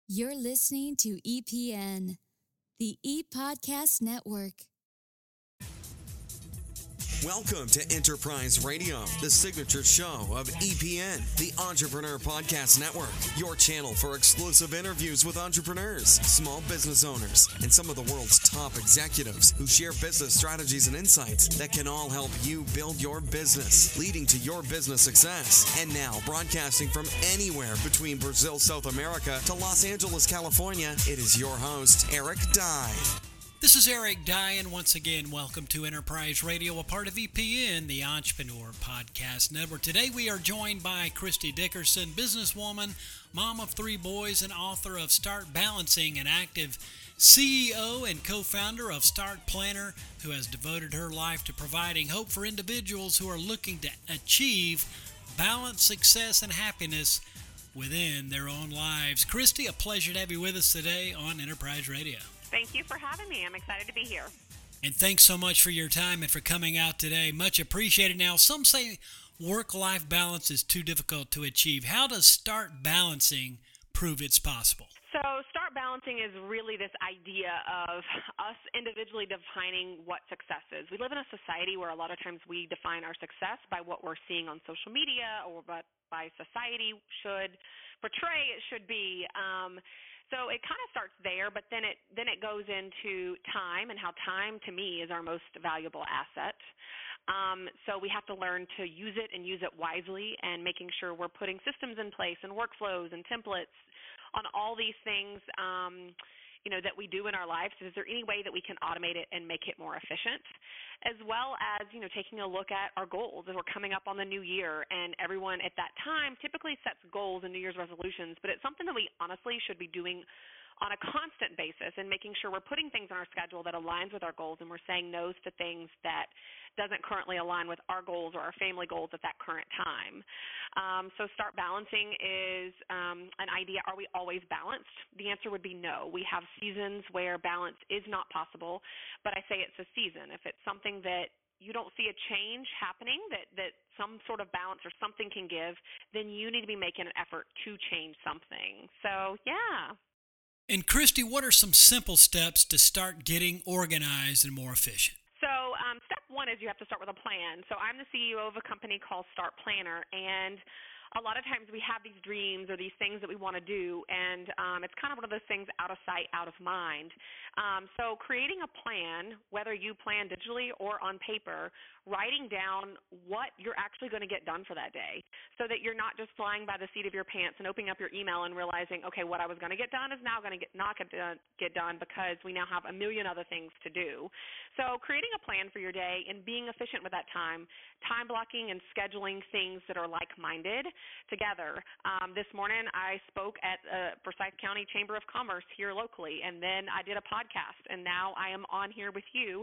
You're listening to EPN, the ePodcast Network. Welcome to Enterprise Radio, the signature show of EPN, the Entrepreneur Podcast Network, your channel for exclusive interviews with entrepreneurs, small business owners, and some of the world's top executives who share business strategies and insights that can all help you build your business, leading to your business success. And now, broadcasting from anywhere between Brazil, South America to Los Angeles, California, it is your host, Eric Dye. This is Eric Dye, and once again, welcome to Enterprise Radio, a part of EPN, the Entrepreneur Podcast Network. Today we are joined by Christy Dickerson, businesswoman, mom of 3 boys, and author of Start Balancing, an active CEO and co-founder of Start Planner, who has devoted her life to providing hope for individuals who are looking to achieve balance, success, and happiness within their own lives. Christy, a pleasure to have you with us today on Enterprise Radio. Thank you for having me. I'm excited to be here. And thanks so much for your time and for coming out today. Much appreciated. Now, some say work-life balance is too difficult to achieve. How does Start Balancing prove it's possible? So Start Balancing is really this idea of us individually defining what success is. We live in a society where a lot of times we define our success by what we're seeing on social media or what by society should portray it should be. So it kind of starts there, but then it goes into time and how time to me is our most valuable asset. So we have to learn to use it and use it wisely, and making sure we're putting systems in place and workflows and templates on all these things that we do in our lives. Is there any way that we can automate it and make it more efficient? As well as, taking a look at our goals as we're coming up on the new year, and everyone at that time typically sets goals and New Year's resolutions, but it's something that we honestly should be doing on a constant basis and making sure we're putting things on our schedule that aligns with our goals, and we're saying no's to things that doesn't currently align with our goals or our family goals at that current time. So Start Balancing is an idea. Are we always balanced? The answer would be no. We have seasons where balance is not possible, but I say it's a season. If it's something that you don't see a change happening, that some sort of balance or something can give, then you need to be making an effort to change something. So, yeah. And Christy, what are some simple steps to start getting organized and more efficient? So step one is you have to start with a plan. So I'm the CEO of a company called Start Planner, and a lot of times we have these dreams or these things that we want to do, and it's kind of one of those things out of sight, out of mind. So creating a plan, whether you plan digitally or on paper, writing down what you're actually going to get done for that day, so that you're not just flying by the seat of your pants and opening up your email and realizing, okay, what I was going to get done is now going to not get done because we now have a million other things to do. So creating a plan for your day and being efficient with that time blocking and scheduling things that are like-minded together. This morning I spoke at Forsyth County Chamber of Commerce here locally, and then I did a podcast, and now I am on here with you.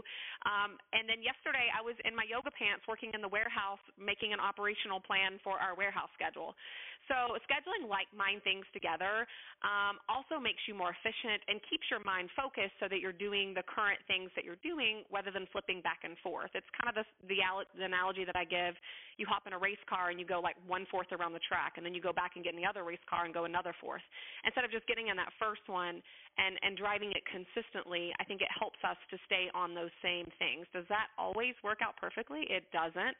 And then yesterday I was in my yoga pants working in the warehouse making an operational plan for our warehouse schedule. So scheduling like-mind things together also makes you more efficient and keeps your mind focused so that you're doing the current things that you're doing rather than flipping back and forth. It's kind of the analogy that I give. You hop in a race car and you go like 1/4 around the track, and then you go back and get in the other race car and go another 4th. Instead of just getting in that first one and driving it consistently, I think it helps us to stay on those same things. Does that always work out perfectly? It doesn't.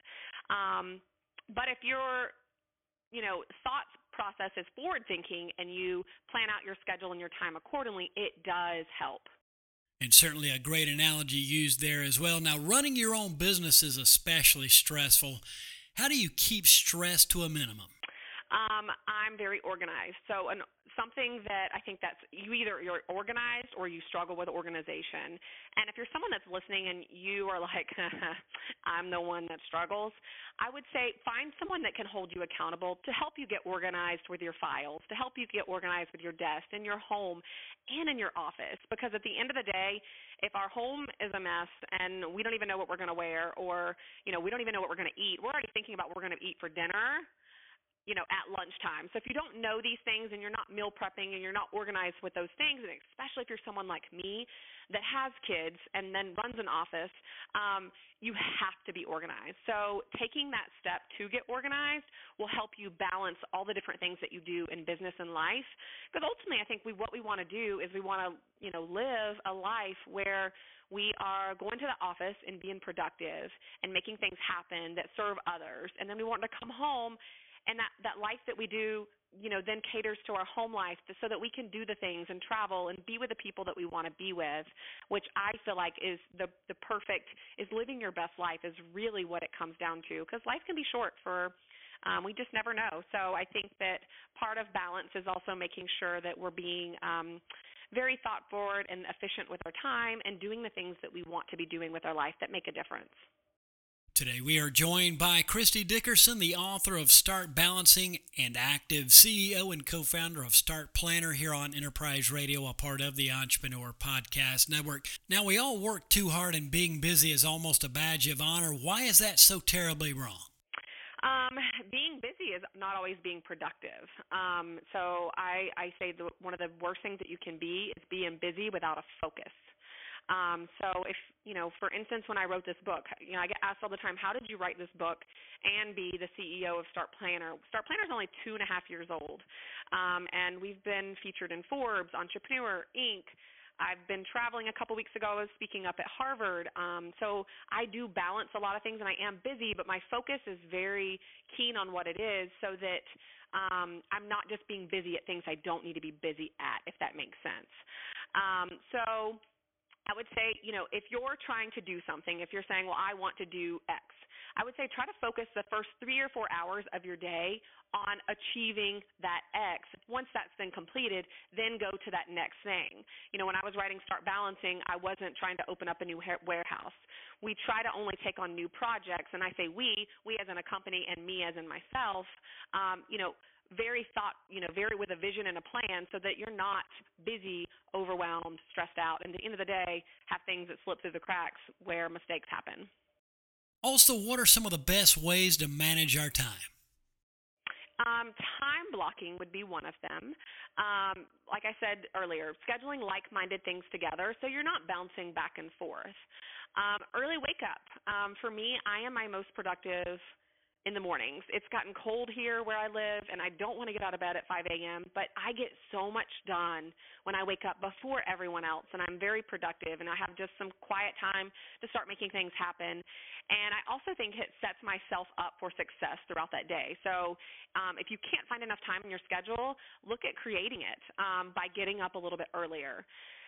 But if your thought process is forward thinking and you plan out your schedule and your time accordingly, it does help. And certainly a great analogy used there as well. Now, running your own business is especially stressful. How do you keep stress to a minimum? I'm very organized. So something that I think that's you're organized or you struggle with organization. And if you're someone that's listening and you are like, I'm the one that struggles, I would say find someone that can hold you accountable to help you get organized with your files, to help you get organized with your desk, in your home, and in your office. Because at the end of the day, if our home is a mess and we don't even know what we're going to wear, or we don't even know what we're going to eat, we're already thinking about what we're going to eat for dinner, at lunchtime. So if you don't know these things and you're not meal prepping and you're not organized with those things, and especially if you're someone like me that has kids and then runs an office, you have to be organized. So taking that step to get organized will help you balance all the different things that you do in business and life. Because ultimately, I think what we want to do is we want to, live a life where we are going to the office and being productive and making things happen that serve others. And then we want to come home, and that life that we do, then caters to our home life so that we can do the things and travel and be with the people that we want to be with, which I feel like is the perfect, is living your best life is really what it comes down to, because life can be short we just never know. So I think that part of balance is also making sure that we're being very thought-forward and efficient with our time and doing the things that we want to be doing with our life that make a difference. Today we are joined by Christy Dickerson, the author of Start Balancing and active CEO and co-founder of Start Planner here on Enterprise Radio, a part of the Entrepreneur Podcast Network. Now, we all work too hard, and being busy is almost a badge of honor. Why is that so terribly wrong? Being busy is not always being productive. So I say one of the worst things that you can be is being busy without a focus. So if, for instance, when I wrote this book, I get asked all the time, how did you write this book and be the CEO of Start Planner? Start Planner is only 2.5 years old, and we've been featured in Forbes, Entrepreneur, Inc. I've been traveling. A couple weeks ago, I was speaking up at Harvard. So I do balance a lot of things, and I am busy, but my focus is very keen on what it is so that I'm not just being busy at things I don't need to be busy at, if that makes sense. So I would say, if you're trying to do something, if you're saying, well, I want to do X, I would say try to focus the first 3 or 4 hours of your day on achieving that X. Once that's been completed, then go to that next thing. When I was writing Start Balancing, I wasn't trying to open up a new warehouse. We try to only take on new projects, and I say we as in a company and me as in myself, very with a vision and a plan so that you're not busy, overwhelmed, stressed out, and at the end of the day have things that slip through the cracks where mistakes happen. Also, what are some of the best ways to manage our time? Time blocking would be one of them. Like I said earlier, scheduling like-minded things together so you're not bouncing back and forth. Early wake up. For me, I am my most productive in the mornings. It's gotten cold here where I live, and I don't want to get out of bed at 5 a.m., but I get so much done when I wake up before everyone else, and I'm very productive, and I have just some quiet time to start making things happen. And I also think it sets myself up for success throughout that day. So if you can't find enough time in your schedule, look at creating it by getting up a little bit earlier.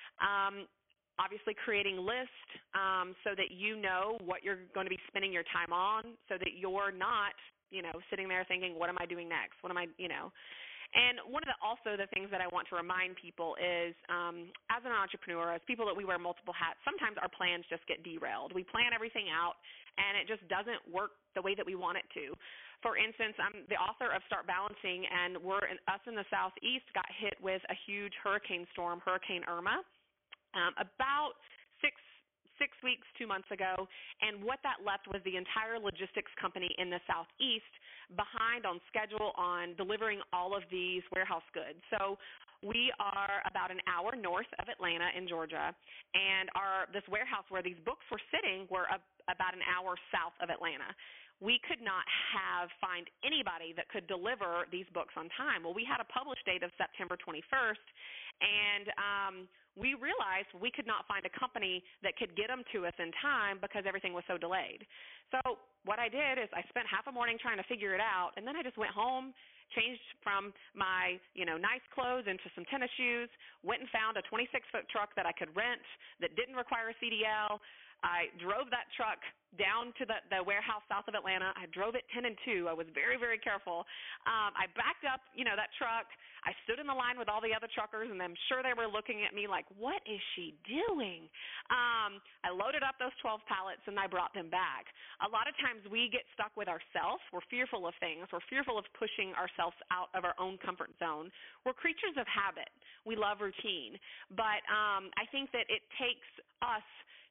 Obviously creating lists so that you know what you're going to be spending your time on so that you're not, sitting there thinking, what am I doing next? What am I. And one of the things that I want to remind people is as an entrepreneur, as people that we wear multiple hats, sometimes our plans just get derailed. We plan everything out, and it just doesn't work the way that we want it to. For instance, I'm the author of Start Balancing, and us in the Southeast got hit with a huge hurricane storm, Hurricane Irma. About six weeks, 2 months ago, and what that left was the entire logistics company in the Southeast behind on schedule on delivering all of these warehouse goods. So we are about an hour north of Atlanta in Georgia, and this warehouse where these books were sitting were about an hour south of Atlanta. We could not find anybody that could deliver these books on time. Well, we had a publish date of September 21st, and we realized we could not find a company that could get them to us in time because everything was so delayed. So what I did is I spent half a morning trying to figure it out, and then I just went home, changed from my nice clothes into some tennis shoes, went and found a 26-foot truck that I could rent that didn't require a CDL. I drove that truck down to the warehouse south of Atlanta. I drove it 10 and 2. I was very, very careful. I backed up, that truck. I stood in the line with all the other truckers, and I'm sure they were looking at me like, what is she doing? I loaded up those 12 pallets, and I brought them back. A lot of times we get stuck with ourselves. We're fearful of things. We're fearful of pushing ourselves out of our own comfort zone. We're creatures of habit. We love routine. But I think that it takes us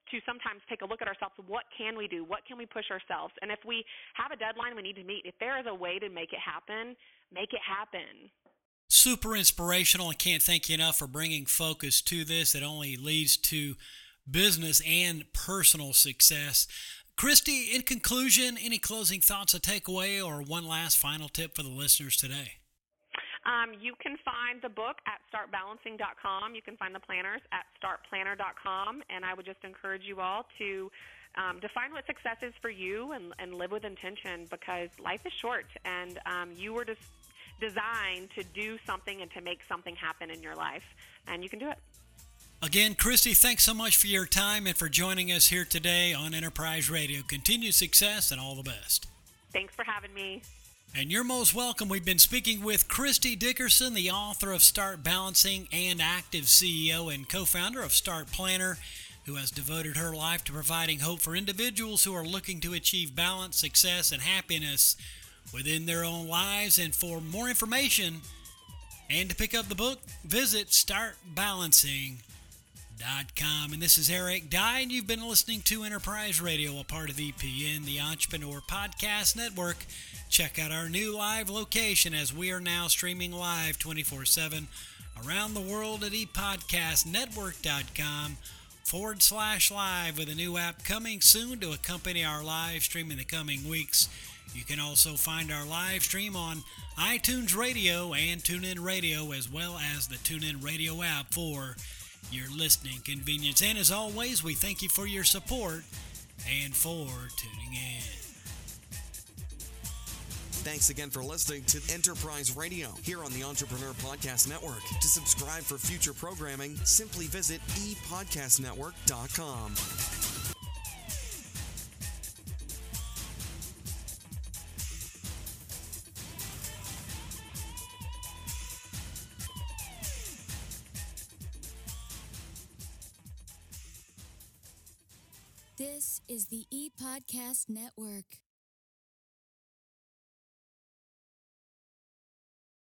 to sometimes take a look at ourselves. What can we do? What can we push ourselves? And if we have a deadline we need to meet, if there is a way to make it happen, make it happen. Super inspirational. I can't thank you enough for bringing focus to this. It only leads to business and personal success. Christy, in conclusion, any closing thoughts, a takeaway, or one last final tip for the listeners today? You can find the book at startbalancing.com. You can find the planners at startplanner.com. And I would just encourage you all to define what success is for you and live with intention, because life is short, and you were just designed to do something and to make something happen in your life, and you can do it. Again, Christy, thanks so much for your time and for joining us here today on Enterprise Radio. Continued success and all the best. Thanks for having me. And you're most welcome. We've been speaking with Christy Dickerson, the author of Start Balancing and active CEO and co-founder of Start Planner, who has devoted her life to providing hope for individuals who are looking to achieve balance, success, and happiness within their own lives. And for more information and to pick up the book, visit startbalancing.com. And this is Eric Dye, and you've been listening to Enterprise Radio, a part of EPN, the Entrepreneur Podcast Network. Check out our new live location, as we are now streaming live 24/7 around the world at epodcastnetwork.com/live, with a new app coming soon to accompany our live stream in the coming weeks. You can also find our live stream on iTunes Radio and TuneIn Radio, as well as the TuneIn Radio app for your listening convenience. And as always, we thank you for your support and for tuning in. Thanks again for listening to Enterprise Radio here on the Entrepreneur Podcast Network. To subscribe for future programming, simply visit epodcastnetwork.com. This is the ePodcast Network.